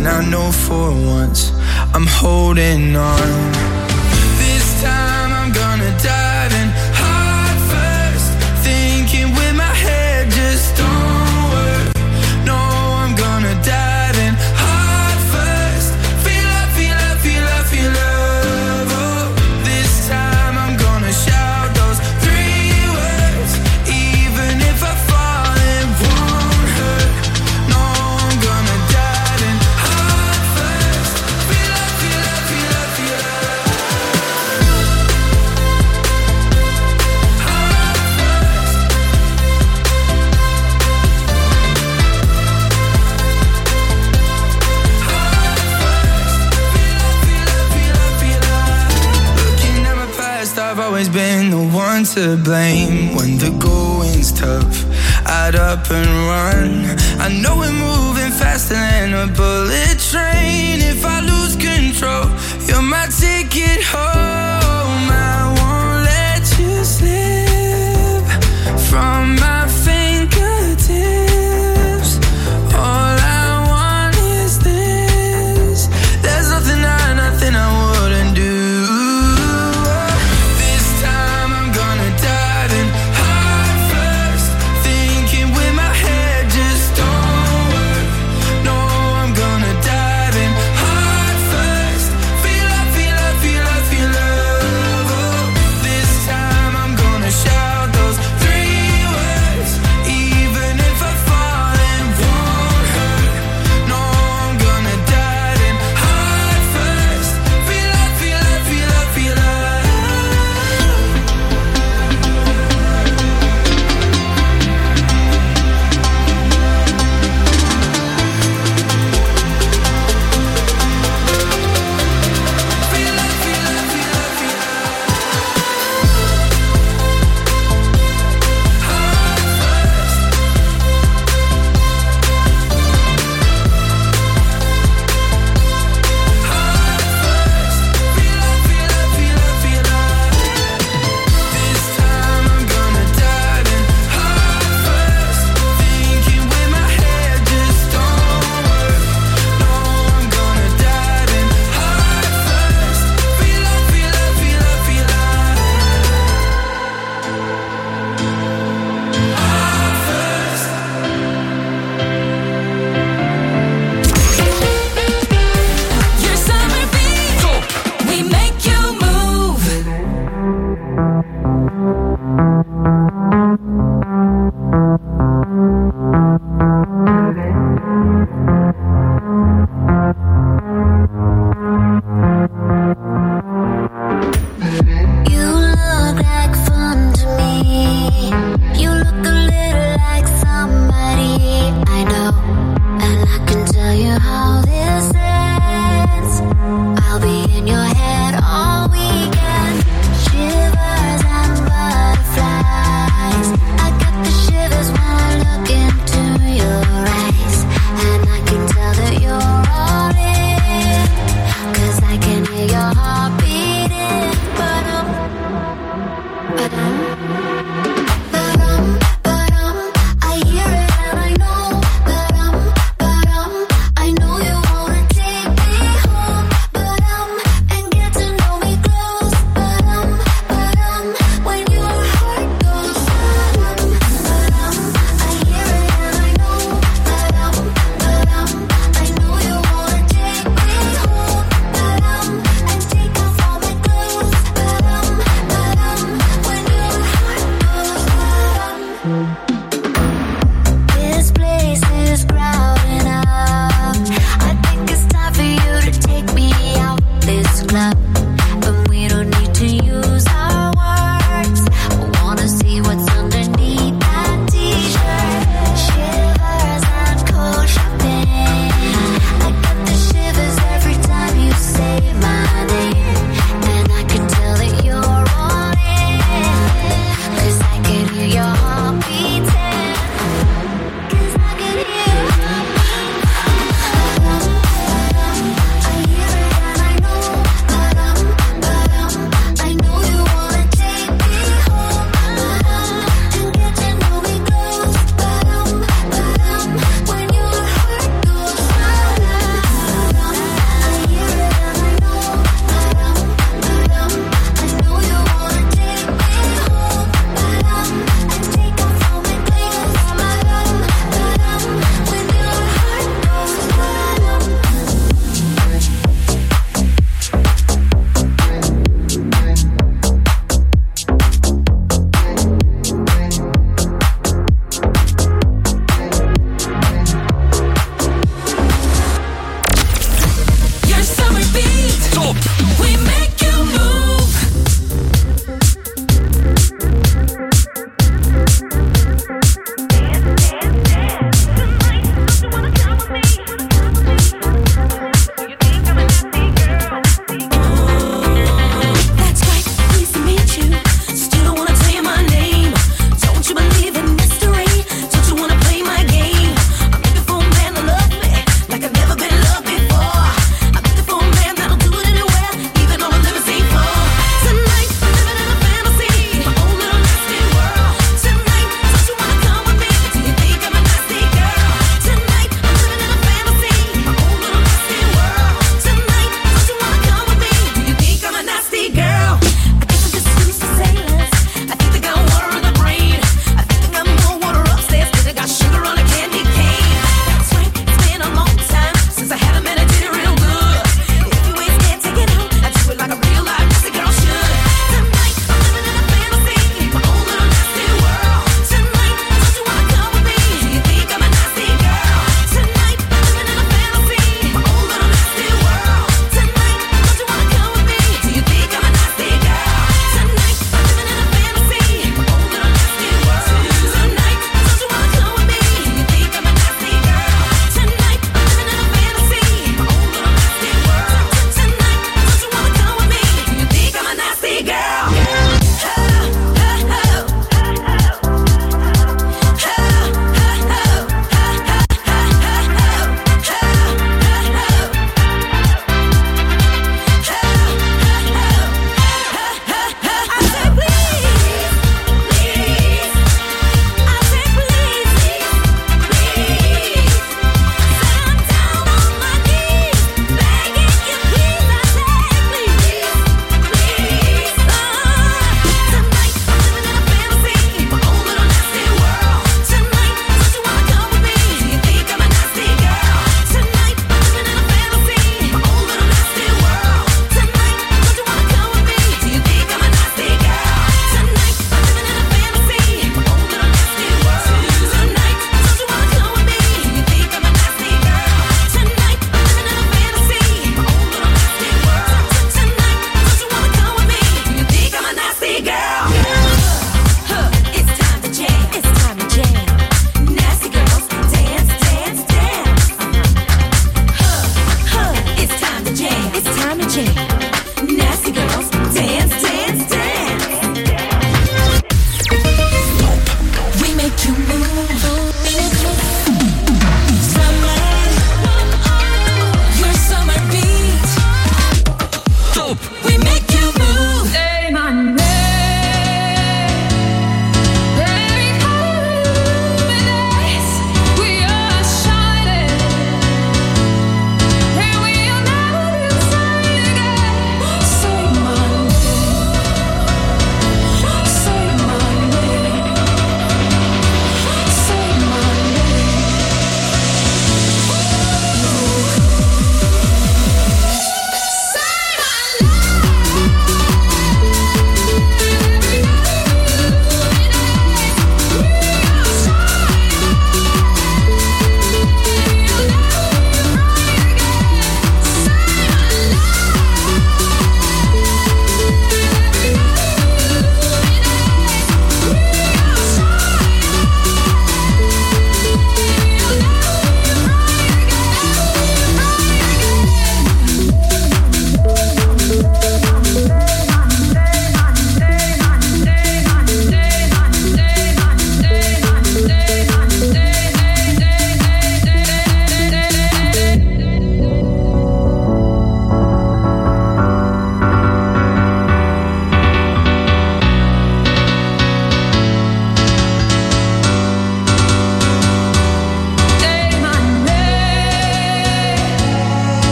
and I know for once I'm holding on. This time I'm gonna dive in heart first, thinking with my head just don't work. No, I'm gonna dive in heart first, feel love, feel love, feel love, feel love. Oh, this time I'm gonna shout those 3 words, even if I fall it won't hurt. No, I'm gonna dive in heart first, feel love, feel love, feel love, feel love. I've always been the one to blame. When the going's tough, I'd up and run. I know we're moving faster than a bullet train. If I lose control, you're my ticket home. I won't let you slip from my fingertips. All I want is this. There's nothing I wouldn't do. Die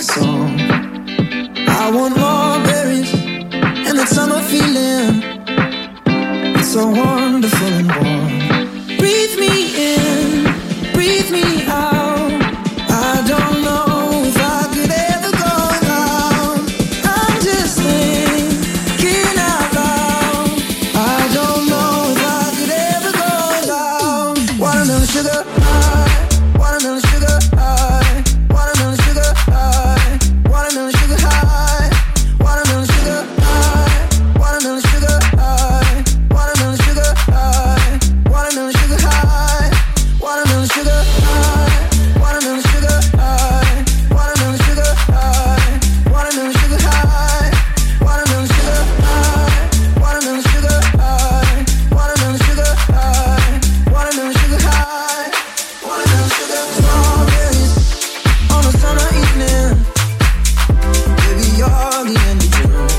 song. I want more berries and that summer feeling. It's so wonderful and warm. Breathe me in, breathe me out. I don't know if I could ever go without. I'm just thinking out loud. I don't know if I could ever go without. Watermelon sugar high, watermelon sugar high, watermelon sugar high, watermelon sugar high, watermelon sugar high, watermelon sugar high, watermelon sugar high, watermelon sugar high, watermelon sugar high, watermelon sugar high, watermelon sugar high, watermelon sugar high, watermelon sugar high, watermelon sugar high, watermelon sugar high, watermelon sugar high, watermelon sugar. Strawberries on a summer evening, baby, you're the end of June.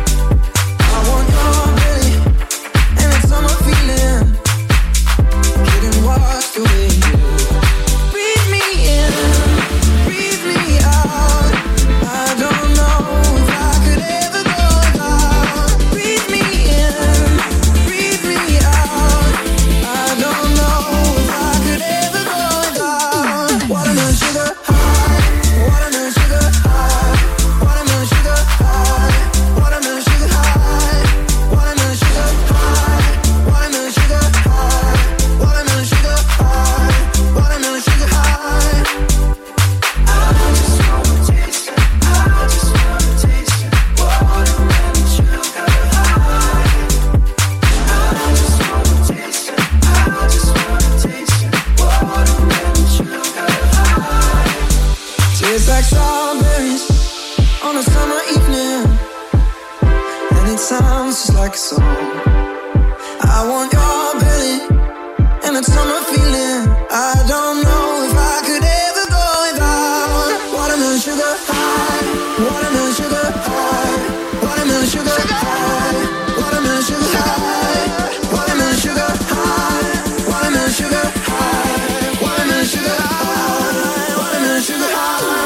I want your belly and that summer feeling, getting washed away in you. Breathe me in, breathe me out. I don't know if I could ever go without. Breathe me in, breathe me out. I don't know if I could ever go without. Watermelon sugar high, watermelon sugar high, watermelon sugar high, watermelon sugar high, watermelon sugar high, watermelon sugar high, watermelon sugar high, watermelon sugar high. I just wanna taste it, I just wanna taste it, watermelon sugar high. I just wanna taste it, I just wanna taste it, watermelon sugar high. Tastes like strawberries on a summer evening, and it sounds just like a song. I want your belly and that summer feeling. I don't know if I could ever go without. Watermelon sugar high, watermelon sugar high, watermelon sugar high, watermelon sugar high, watermelon sugar high, watermelon sugar high, watermelon sugar high, watermelon sugar high.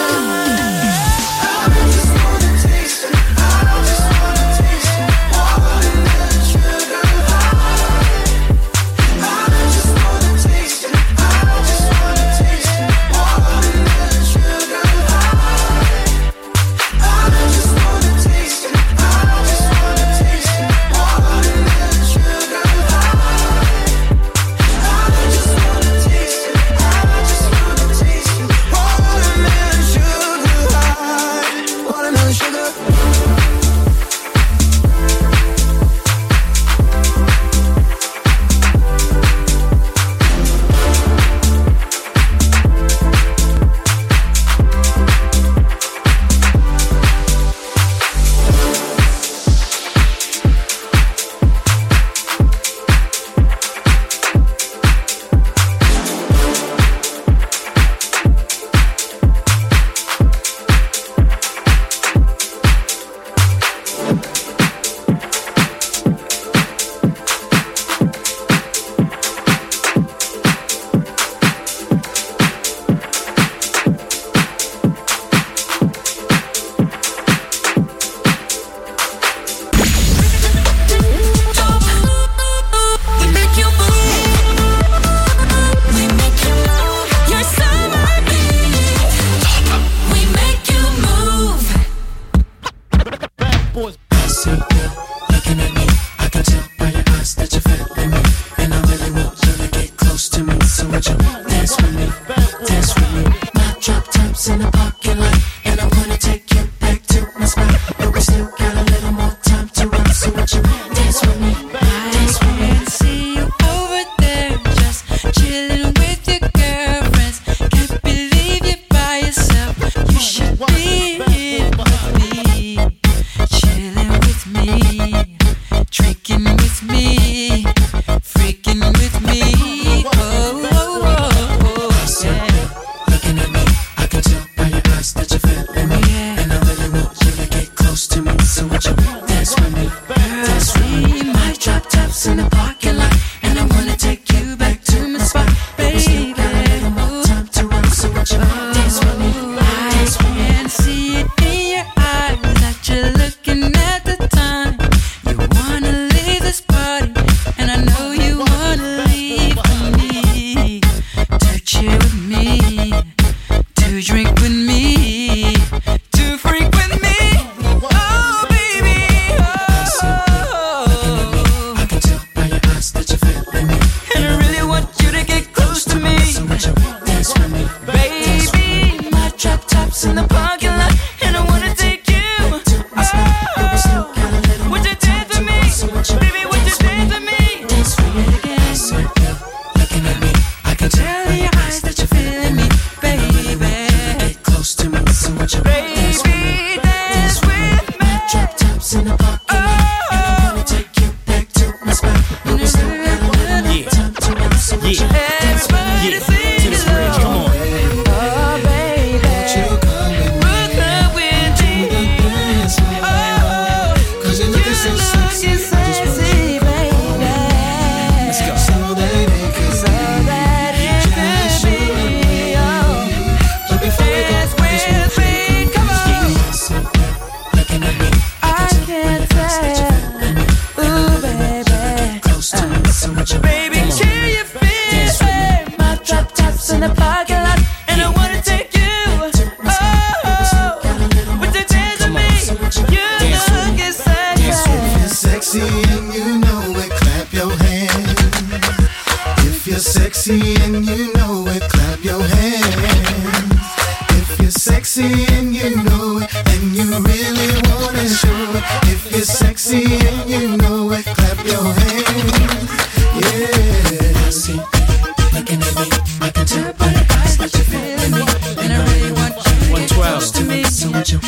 I just wanna taste it, I just wanna taste it, watermelon sugar high. I just wanna taste it, I just wanna taste it, watermelon sugar high. I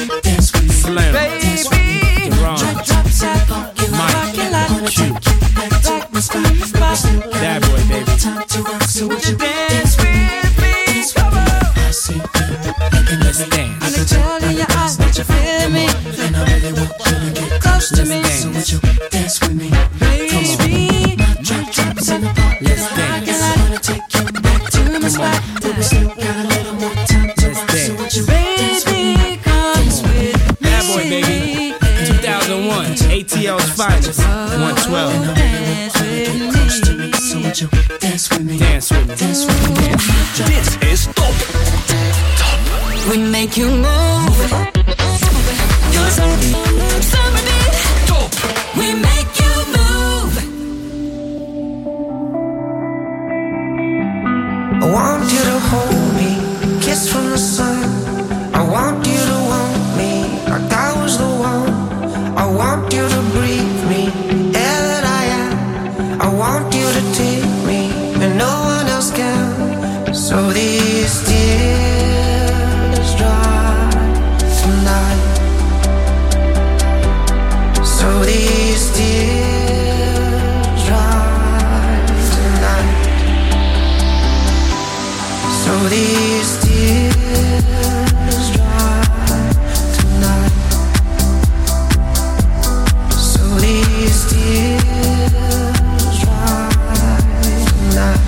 Slim, Deron, Mike, Q, That boy, baby. Let's dance. I can tell in your eyes that you feel me. Close to me. Dance with me. Baby, Let's dance. I wanna take you back to my spot. But we still got a little more time to rock. So what you Baby, come with me. That boy, baby. 2001, ATL's finest. 112. Dance with me. So what you dance with me. Dance with me. Dance with me. Dit is Top. We make you move. You're so beat. Top. We make you move. I want you to hold me, kiss from the sun. I want you to want me, like I was the one. I want you to breathe me, air that I am. I want you to take me, and no one else can. So these tears dry tonight. So these tears dry tonight. So these tears dry tonight. So these tears dry tonight.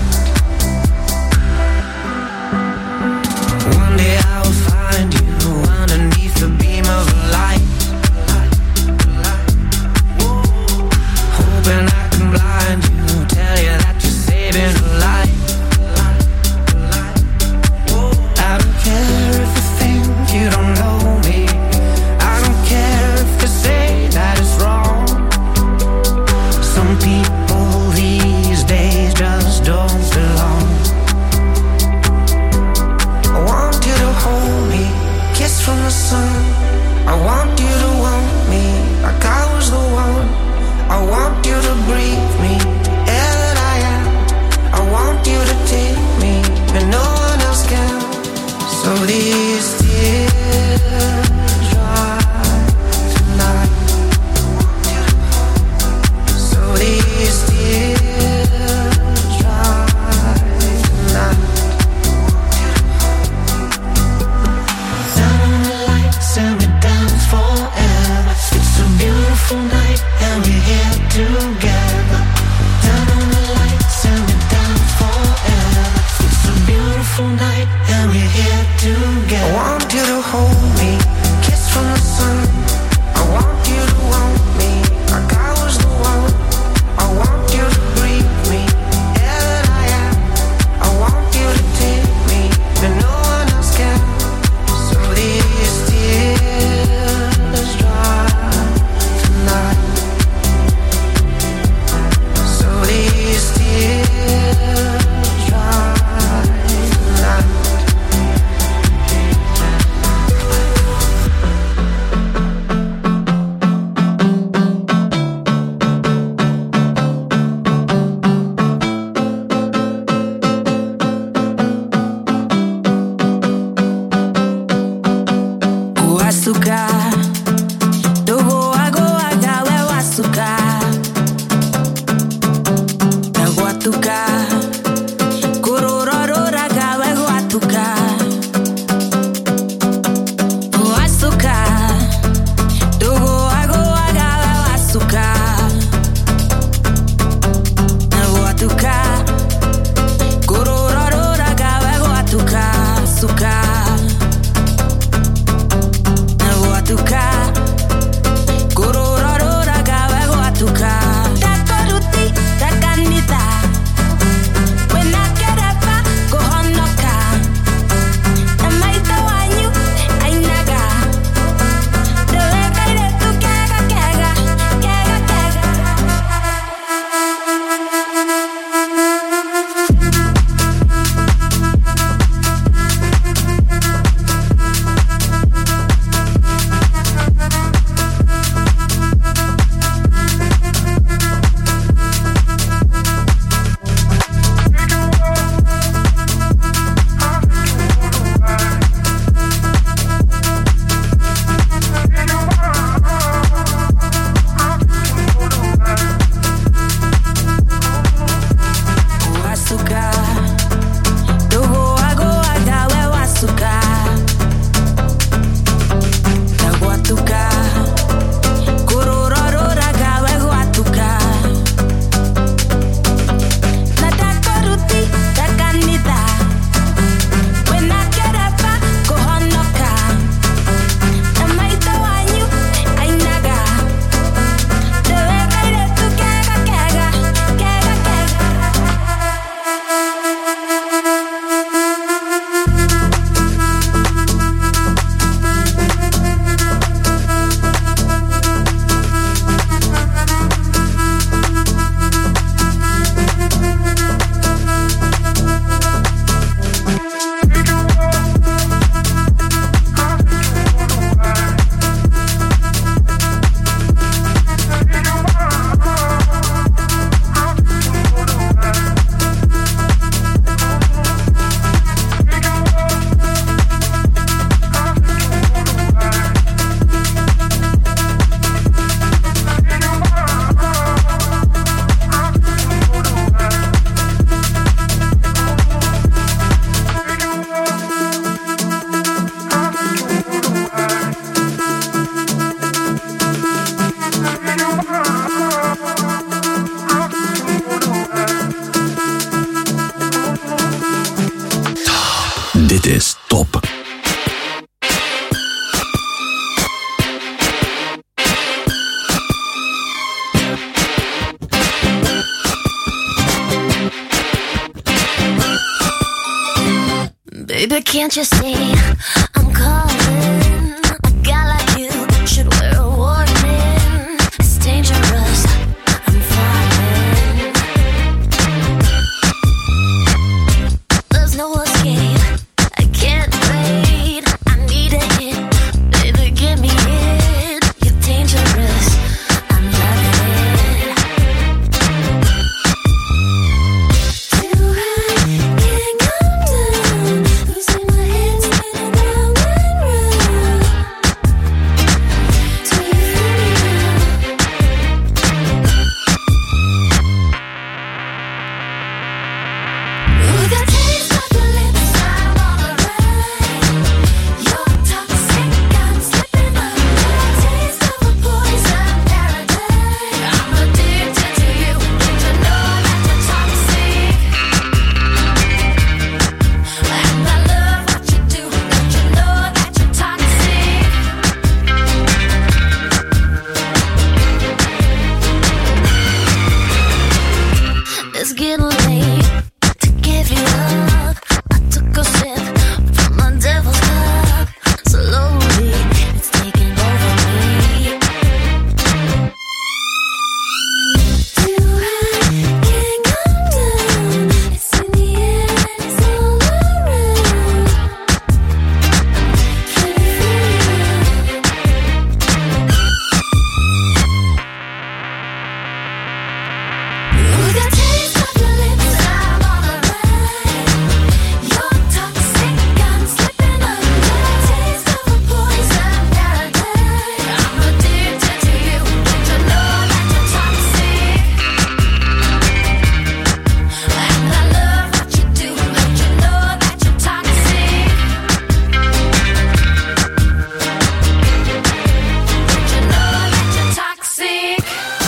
One day I will find you underneath the beam of a light, hoping I can blind you, tell you that you're saving a life. I don't care if you think you don't know me. I don't care if you say that it's wrong. Some people these days just don't belong. I want you to hold me, kiss from the sun. I want you to want me, like I was the one. I want you to breathe me, air that I am. I want you to take me, and no one else can. So these tears dry tonight. So these tears dry tonight. Down on the lights and we're down forever. It's a beautiful night and we're here together. Down on the lights and we're down forever. It's a beautiful night and we're here together. I want you to hold me, kiss from the sun. I want you to want me, like I was the one. I want you to breathe me, air that I am. I want you to take me, and no one else can. So these tears dry tonight. So these tears dry tonight. O açúcar, do goa goa gala o açúcar. É guatucá, corororora gala é guatucá. O açúcar, do goa goa gala é o açúcar. É guatucá, corororora gala é guatucá, açúcar. I want to Baby, can't you see I'm calling? A guy like you should wear a warning. It's dangerous, I'm falling. There's no escape, I can't wait. I need a hit, baby, give me it. You're dangerous, I'm loving it. Too high, can't come down. Losing my head, spinning round and round. Do you feel me now? With the taste of your lips, I'm on the ride. You're toxic, I'm slipping under. Taste of a poison paradise. I'm addicted to you. Don't you know that you're toxic? And I love what you do. Don't you know that you're toxic? It's getting late to give you up. I took a sip from my devil's cup. Slowly, it's taking over me. Too high, can't come down. It's in the air, it's all around. Can you feel it? With the taste of your lips, I'm on the ride. You're toxic, I'm slipping under. Taste of a poison paradise. I'm addicted to you. Don't you know that you're toxic? And I love what you do. Don't you know that you're toxic? Don't you know that you're toxic?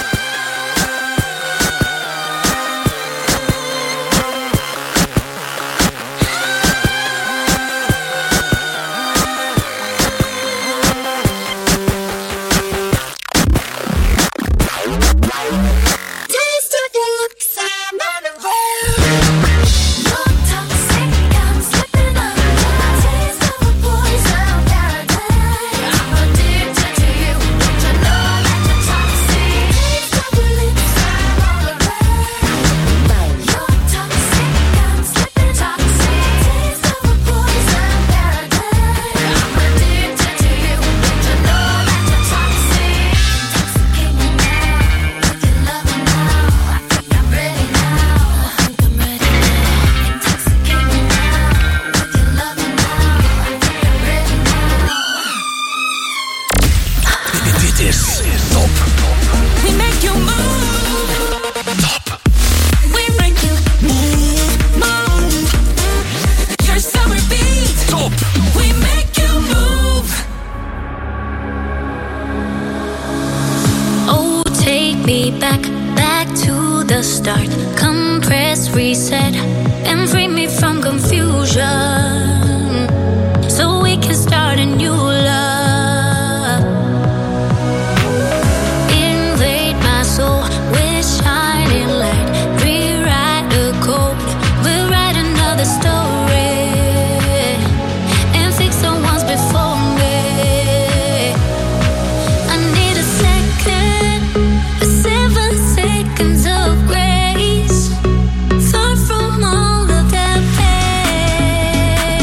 Taste of your looks, I'm unaware. You're toxic, I'm slipping under. Taste of a poison paradise. I'm addicted to you. Don't you know that you're toxic? Taste of your lips, I'm on the ride. You're toxic, I'm slipping toxic. Taste of a poison paradise. I'm addicted to you. Don't you know that you're toxic? Intoxicate me now with your loving now. I think I'm ready now. I think I'm ready now. Intoxicate me now with your loving now. I think I'm ready now. Dit is Top. We make you move. We make you move. Your summer beat. Top. We make you move. Oh, take me back to the start. Compress, reset, and free me from confusion, so we can start a new love. Invade my soul with shining light. Rewrite the code. We'll write another story and fix the ones before me. I need a second, 7 seconds of grace. Far from all of that pain.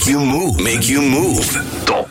you move. Make you move. Top.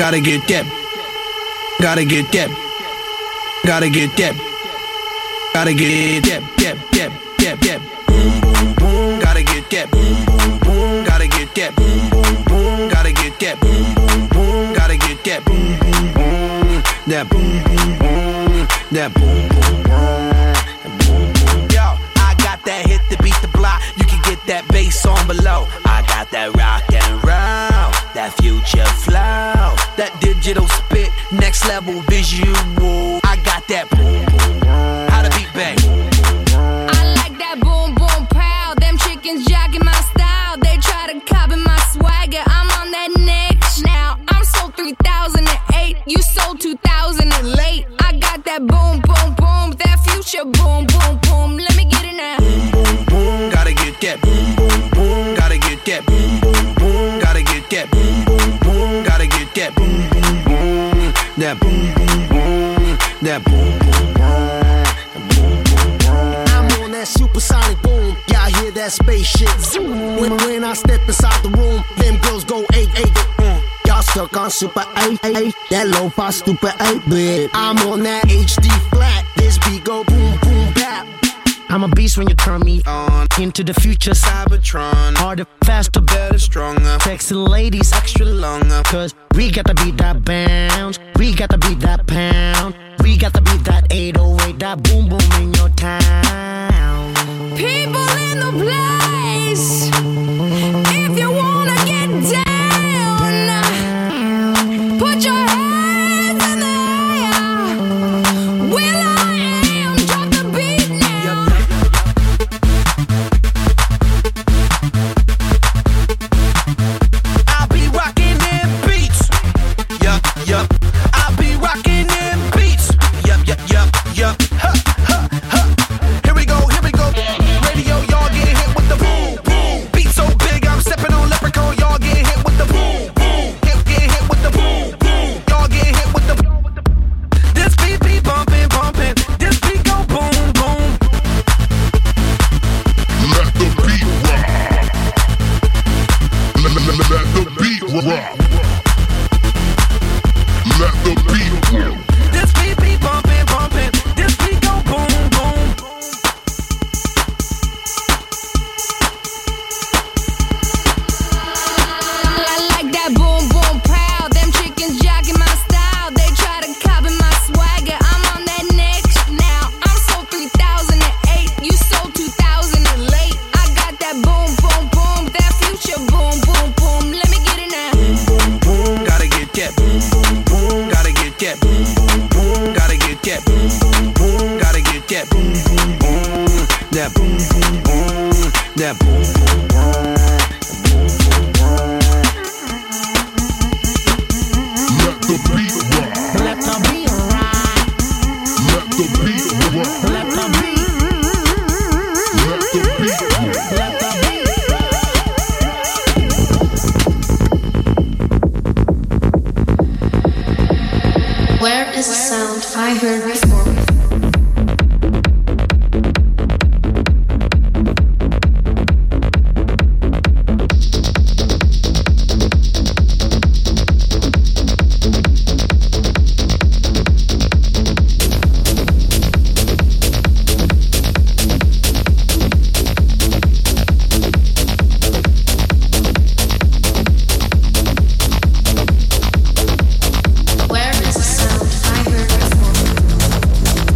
Gotta get that. Gotta get that. Gotta get that. Gotta get that. Boom, boom, boom. Gotta get that. Boom, boom, boom. Gotta get that. Boom, boom, boom. Gotta get that. Boom, boom, boom. Gotta get that. Boom, boom, boom. That boom, boom, boom. That boom, boom, boom. Yo, I got that hit to beat the block. You can get that bass on below. I got that rock and roll, that future flow, that digital spit, next level visual. I got that boom, boom, how to beat bang. I like that boom boom pow. Them chickens jacking my style. They try to copy my swagger. I'm on that next now. I'm sold 3008. You sold 2000 and late. I got that boom boom boom. That future boom boom boom. Let me get it now. Boom, boom, boom. Gotta get that. Boom, boom, boom. Gotta get that. Boom, boom, boom. Gotta get that. Boom, boom, boom. Gotta get that. Boom, boom, boom. That boom, boom, boom. That boom, boom, boom. I'm on that supersonic boom. Y'all hear that spaceship zoom. When I step inside the room, them girls go 8-8. Y'all stuck on super 8-8. That lo-fi stupid 8-bit. I'm on that HD flat. This beat go boom boom bap. I'm a beast when you turn me on. Into the future, Cybertron. Harder, faster, better, stronger. Sexy ladies, extra longer. Cause we got to beat that bounce. We got to beat that pound. We got to beat that 808. That boom boom in your town. People in the place. If you wanna get down, put your hands in the air. Will I am, drop the beat now. I'll be rocking them beats. Yup, yup. I'll be rocking them beats. Yup, yup, yup, yup. Ha, ha, ha. Here we go, here we go. Radio, y'all get hit with the boom, boom. Beat so big, I'm stepping on leprechaun. Y'all get hit with the boom, boom. Get hit with the boom, boom. Y'all get hit with the. This beat be bumping, bumping. This beat go boom, boom. Let the beat rock. Let the beat rock. Let the beat rock. This beat be bumping, bumping. This beat go boom, boom. I like that boom boom pow. Them chickens jacking my style. They try to copy my swagger. I'm on that next now. I'm sold 3008. You sold 2000 and late. I got that boom boom boom. That future boom boom boom. Let me get it now. Boom, boom, gotta get that. Boom, boom, boom. Gotta get that. Boom, boom, boom. Gotta get that. Boom, boom, boom. Gotta get that. Boom, boom, boom. That boom, boom, boom. That boom, boom, boom. Let the beat rock. Let the beat rock. Let the beat rock. Let the beat. Let the beat rock. Let the beat. Where is the sound I heard before? Where is the sound I heard before?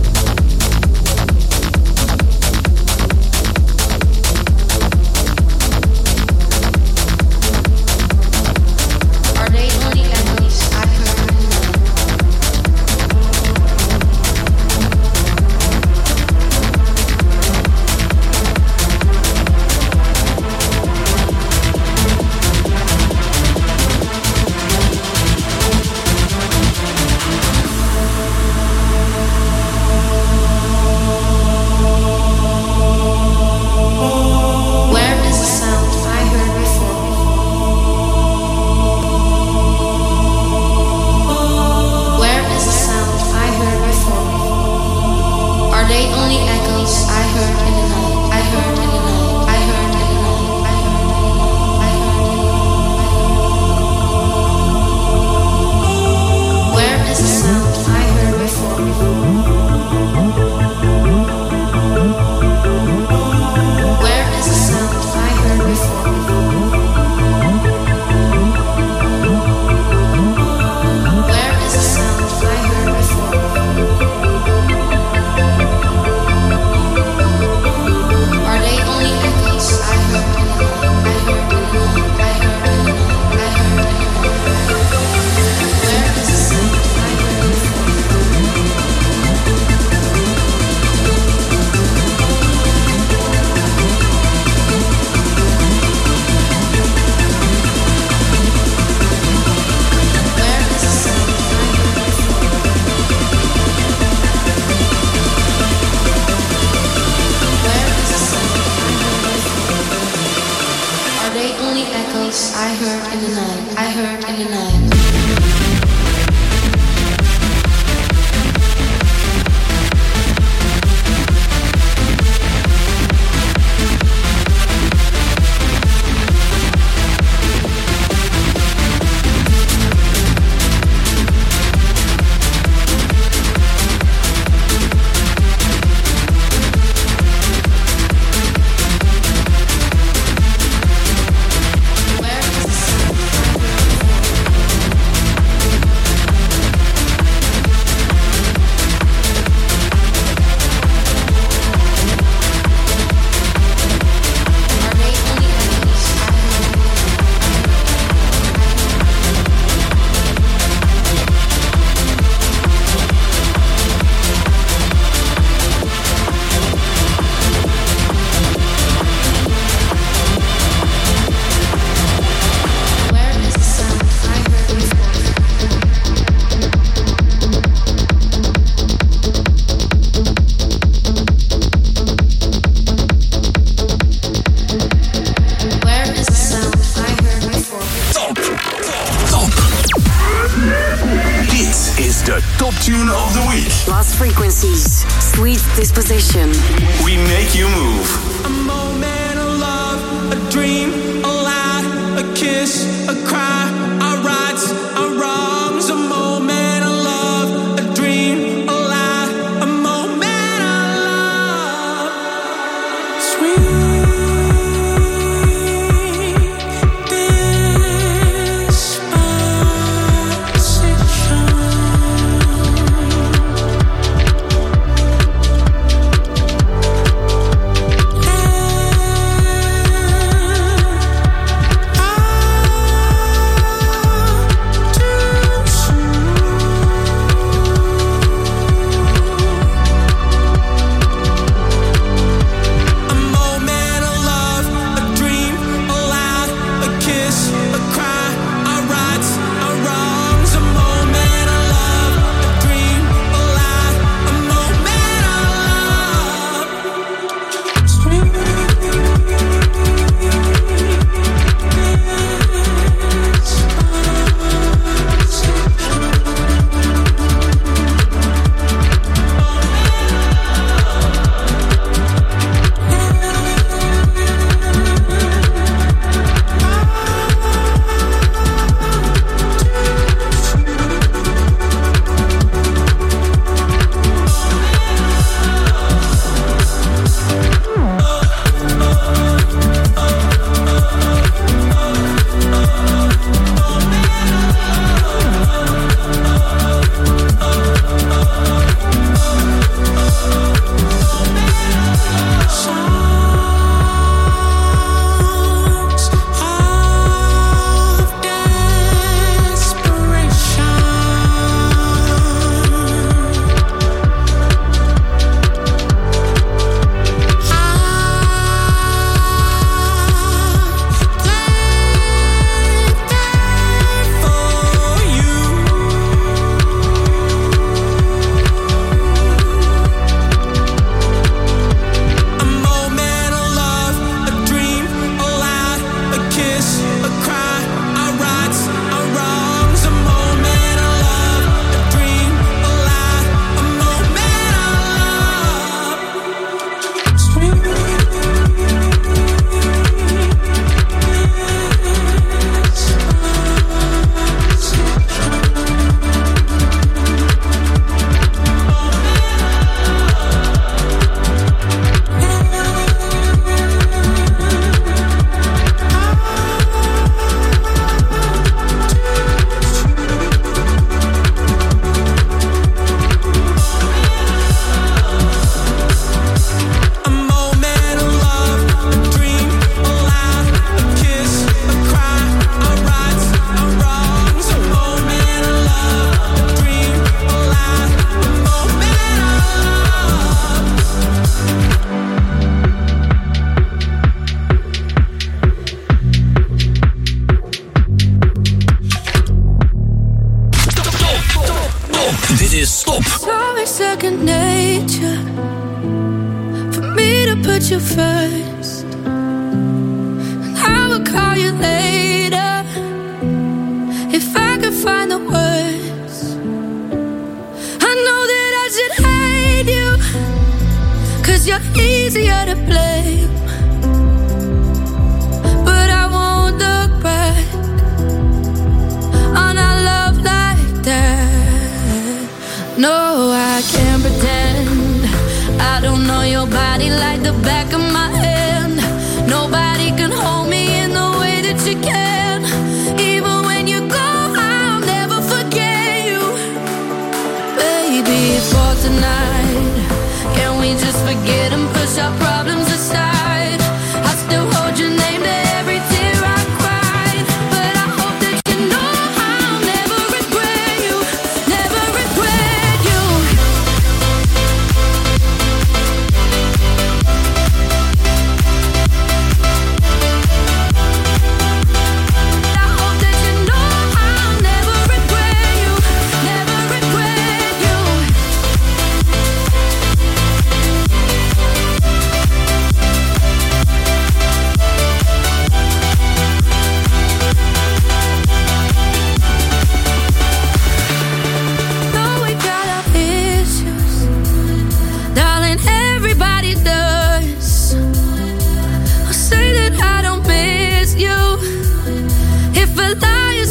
frequencies, sweet disposition. We make you move. A moment of love, a dream, a lie, a kiss, a cry, our rights, our wrongs. A moment of love, a dream, a lie, a moment of love. Sweet.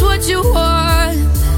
what you want.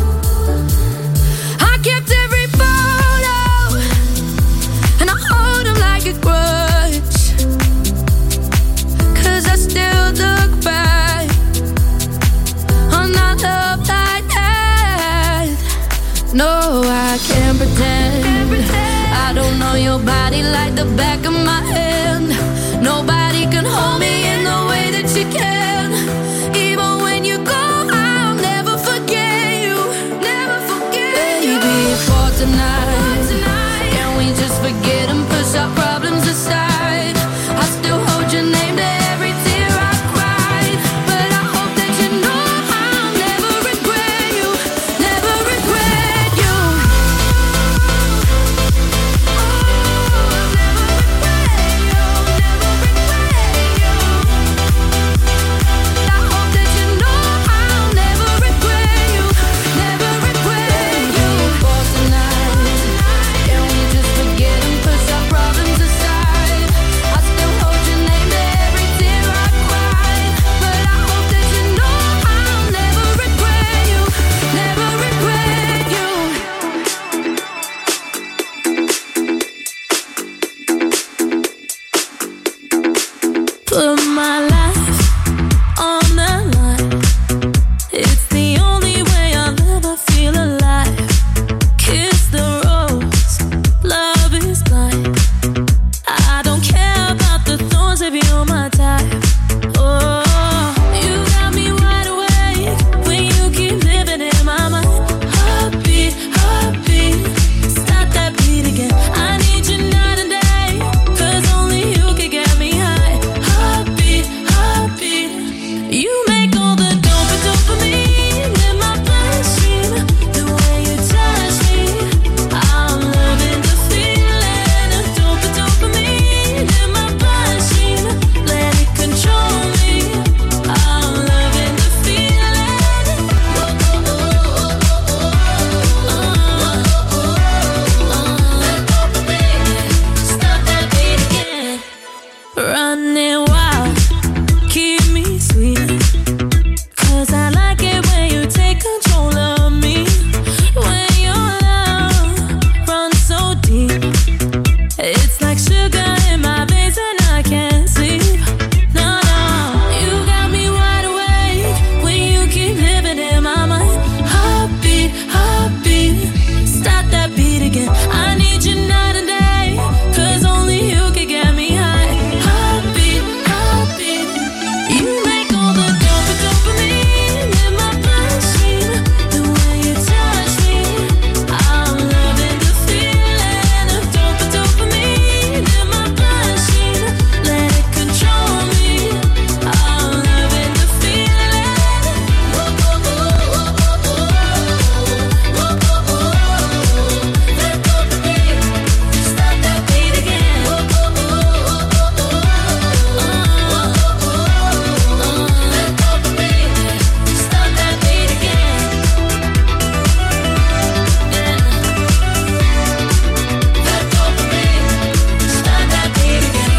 I kept every photo and I hold them like a grudge, 'cause I still look back on our love like that. No, I can't pretend I don't know your body like the back of my hand. Nobody can hold me in the way that you can. Even when you go, I'll never forget you. Never forget you. Baby, for tonight, can we just forget and push our problems aside? I still hold your name to every tear I cried, but I hope that you know I'll never regret you. Never regret you. Put my life on the line. It's the only way I'll ever feel alive. Kiss the rose, love is blind. I don't care about the thorns if you're my type. Oh, you got me wide awake when you keep living in my mind. Heartbeat, heartbeat, stop that beat again. I need you night and day, 'cause only you can get me high. Heartbeat, heartbeat, you make all the dopamine in my bloodstream. The way you touch me, I'm loving the feeling of dopamine in my bloodstream. Let it control me, I'm loving the feeling. Stop that beat again. Running wild, keep me sweet, 'cause I like it when you take control of me. When your love runs so deep, it's like sugar in my veins and I can't sleep. No, no, you got me wide awake when you keep living in my mind. Heartbeat, heartbeat, stop that beat again. I need you night and day, 'cause only you can get me high. Heartbeat, heartbeat, you make all the dopamine in my bloodstream. The way you touch me, I'm loving the feeling of dopamine in my bloodstream. Let it control me, I'm loving the feeling. That dopamine, stop that beat again. That dopamine, stop that beat again. That dopamine, stop that beat again.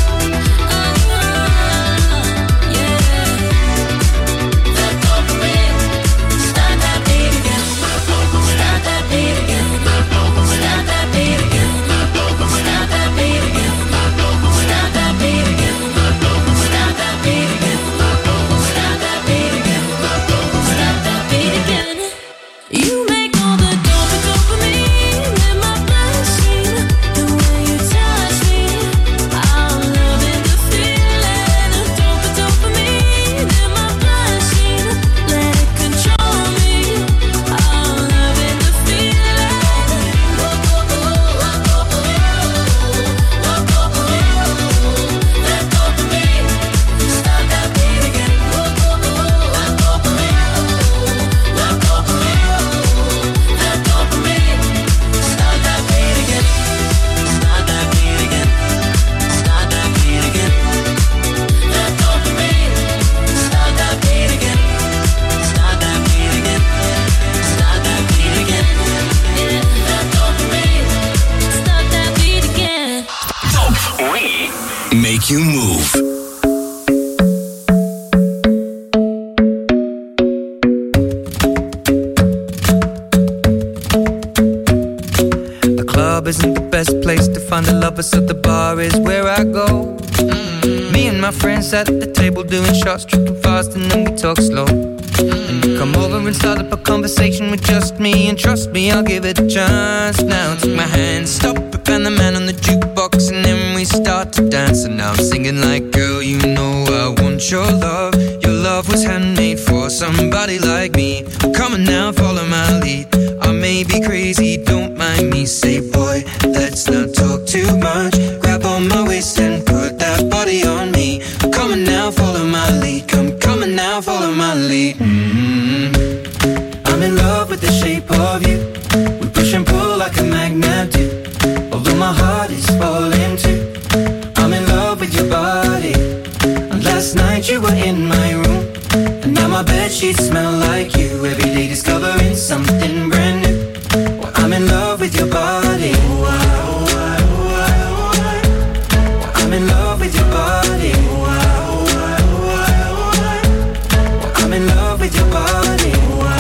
That dopamine, stop that beat again. Stop that beat again. Stop that beat again. Stop that beat again. Stop that beat again. Stop that beat again. Stop that beat again. Stop that beat again. You make all the dopamine in my bloodstream. The way you touch me, I'm loving the feeling of dopamine in my bloodstream. Let it control me, I'm loving the feeling. That dopamine, stop that beat again. That dopamine, stop that beat again. Stop that beat again. Stop that beat again. That dopamine, stop that beat again. Stop that beat again. Stop that beat again. Yeah, that dopamine, stop that beat again. We make you move. club isn't the best place to find a lover, so the bar is where I go. Me and my friends at the table doing shots, tripping fast, and then we talk slow. And you come over and start up a conversation with just me, and trust me, I'll give it a chance. Now take my hand, stop it, and the man on the jukebox, and then we start to dance. And now I'm singing like, girl, you know I want your love. Your love was handmade for somebody like me. Come on now, follow my lead. I may be crazy, don't mind me. Say, boy, let's not talk too much. Grab on my waist and put that body on me. Come on now, follow my lead. Come on now, follow my lead. I'm in love with the shape of you. We push and pull like a magnet do. Although my heart is falling too. I'm in love with your body. And last night you were in my room, and now my bedsheets smell like you. Every day discovering something brand new. Well, I'm in love with your body. I'm in love with your body. I'm in love with your body.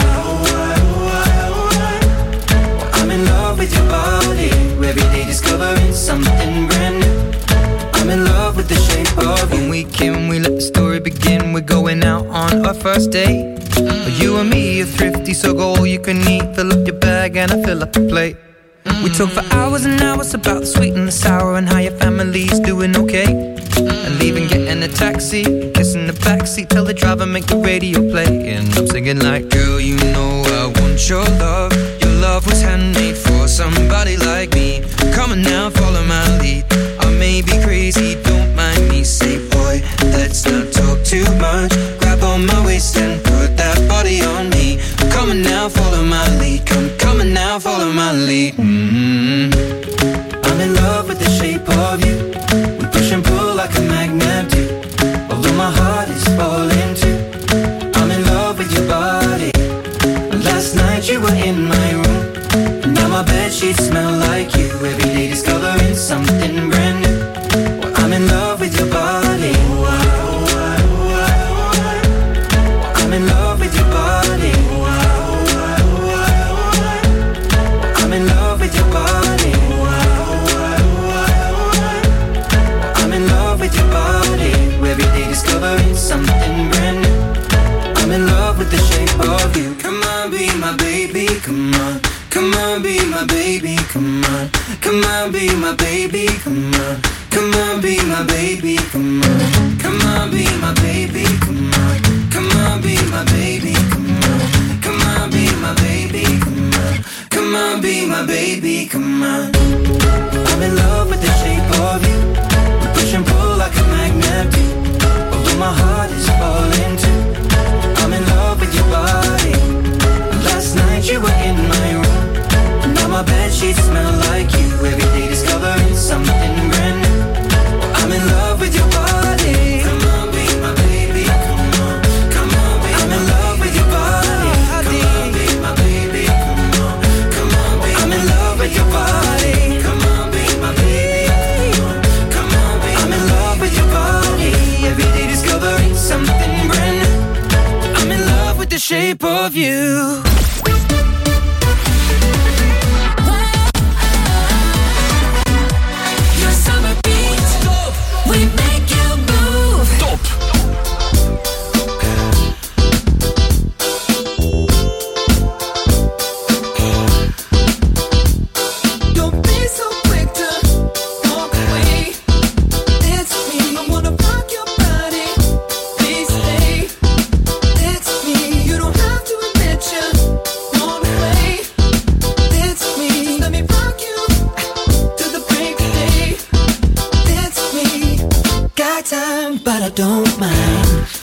I'm in love with your body. Every day discovering something brand new. I'm in love with the shape of you. When we came, we let the story begin. We're going out on our first date. You and me are thrifty, so go all you can eat. Fill up your bag and I fill up the plate. We talk for hours and hours about the sweet and the sour, and how your family's doing okay. And leaving, getting a taxi, kissing the backseat, tell the driver make the radio play. And I'm singing like, girl, you know I want your love. Your love was handmade for somebody like me. Come on now, follow my lead. I may be crazy, don't mind me. Say, boy, let's not talk too much. Grab on my waist and put that body on me. Come on now, follow my lead. Come on now, follow my lead. I'm in love with the shape of you. We push and pull like a magnet do. Although my heart is falling too. I'm in love with your body. Last night you were in my room, and now my bedsheets smell like you. Every day discovering something brand new. Well, I'm in love with your body. I'm in love with your body. I'm in love with your body. I'm in love with your body. Every day discovering something brand new. I'm in love with the shape of you. Come on, be my baby, come on. Come on, be my baby, come on. Come on, be my baby, come on. Come on, be my baby, come on. Come on, be my baby, come on. Come on, be my baby, come on. Come on, be my baby, come on. Come on, be my baby, come on. I'm in love with the shape of you. We push and pull like a magnet do. Although my heart is falling too. I'm in love with your body. Last night you were in my room, and now my bedsheets smell like you. Every day discovering something brand new. I'm in love with your body. Come on, be my baby. Come on, come on, be I'm in love with your body. Come on, be my baby. Come on, come on, be I'm in love with your body. Come on, be my baby. Come on, be I'm in love with your body. Every day discovering something brand new. I'm in love with the shape of you. Your summer beat, we make you move. Top. Don't be so quick to walk away. It's me, I wanna rock your body. Please stay. It's me, you don't have to admit you want away. It's me, let me rock you to the break of day. It's me, got time but I don't mind.